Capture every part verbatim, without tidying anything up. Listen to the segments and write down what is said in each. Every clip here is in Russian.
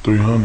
three hundred.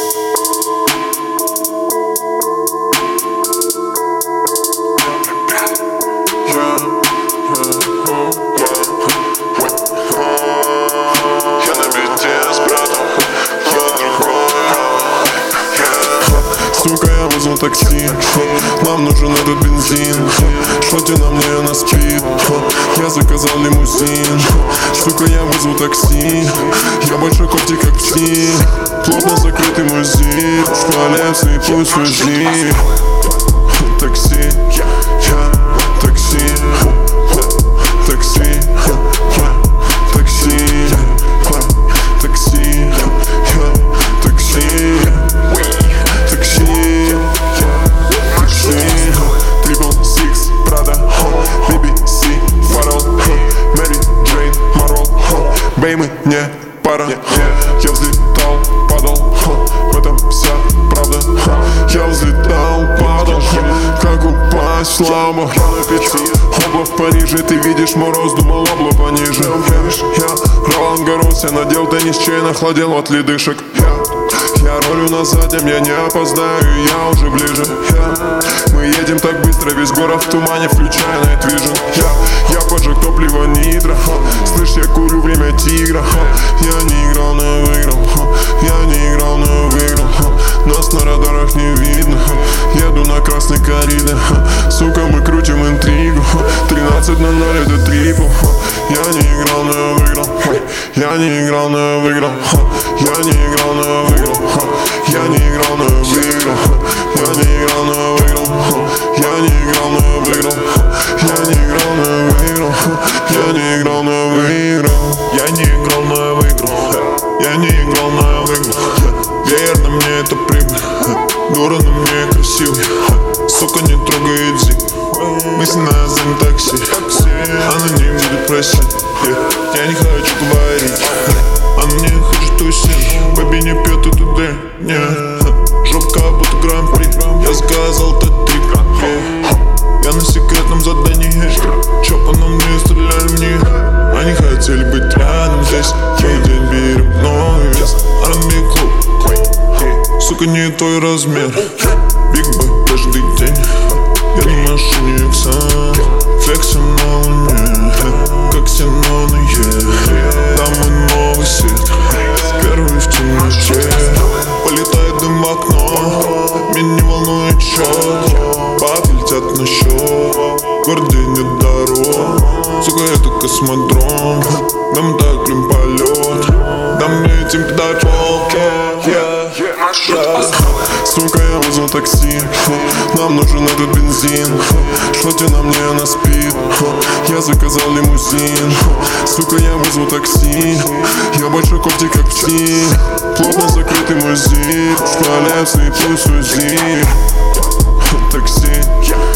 Сука, я вызвал такси, нам нужен этот бензин. Шоти на мне, она спит, я заказал лимузин. Сука, я вызвал такси, я большой кофте как пси. Плотно закрытый мой зип, вставляю в свои пусть свой зип. Такси, я, такси, такси, я, такси, такси, я, такси. Triple Six, Prada, би би си, Farrell, Mary Jane, Marvel, бей, мы не пара. Я взлетал, падал, в этом вся правда. Я взлетал, падал, как упасть в ламбо. Облако в Париже, ты видишь мороз, думал облако пониже. Я Ролан Гаррос, я надел теннис чейн, охладел от ледышек. Я ролю на заднем, я не опоздаю, я уже ближе. я. Мы едем так быстро, весь город в тумане, включая Night Vision. Я, я поджег топливо нитро, слышь, я курю время тигра. Я не играл, но выиграл, я не играл, но выиграл. Нас на радарах не видно, еду на красный коридор. Сука, мы крутим интригу, тринадцать ноль ноль это трипл. Я не играл, но выиграл, я не играл, но выиграл. Я не играл, но выиграл. Я не играл, но выиграл. Я не играл, но выиграл. Я не играл, но выиграл. Я не играл, но выиграл. Я не играл, но выиграл. Я не играл, но выиграл. Я не играл, но выиграл. Верно, мне это прибыль. Дура, но мне красивый. Сука, не трогает зип. Мы с ней назовем такси. Она не будет просить. Я не хочу говорить. Она не хочет тусить. Бэби не пьет эту дырь. Жопка будто гран-при. Я заказал тот трип. Я на секретном задании. Чё по нам не стреляли в них. Они хотели быть рядом здесь. Мы день берем новый вес. ар энд би клуб. Сука, не твой размер. Биг бой каждый день. Я на машине Иксан. Флексим на луне. Как синоные. Там и новый свет. Первый в темноте. Полетает дым в окно. Меня не волнует счет. Бабки летят на счет. В городе нет дорог. Сука, это космодром. Да мы так любим полет. Да мы летим педаль-пол. Сука, я вызвал такси, нам нужен этот бензин. Шоти на мне, она спит, я заказал лимузин. Сука, я вызвал такси, я большой кофте как пси. Плотно закрытый мой зип, вставляю в свои пусть свой зип. Такси.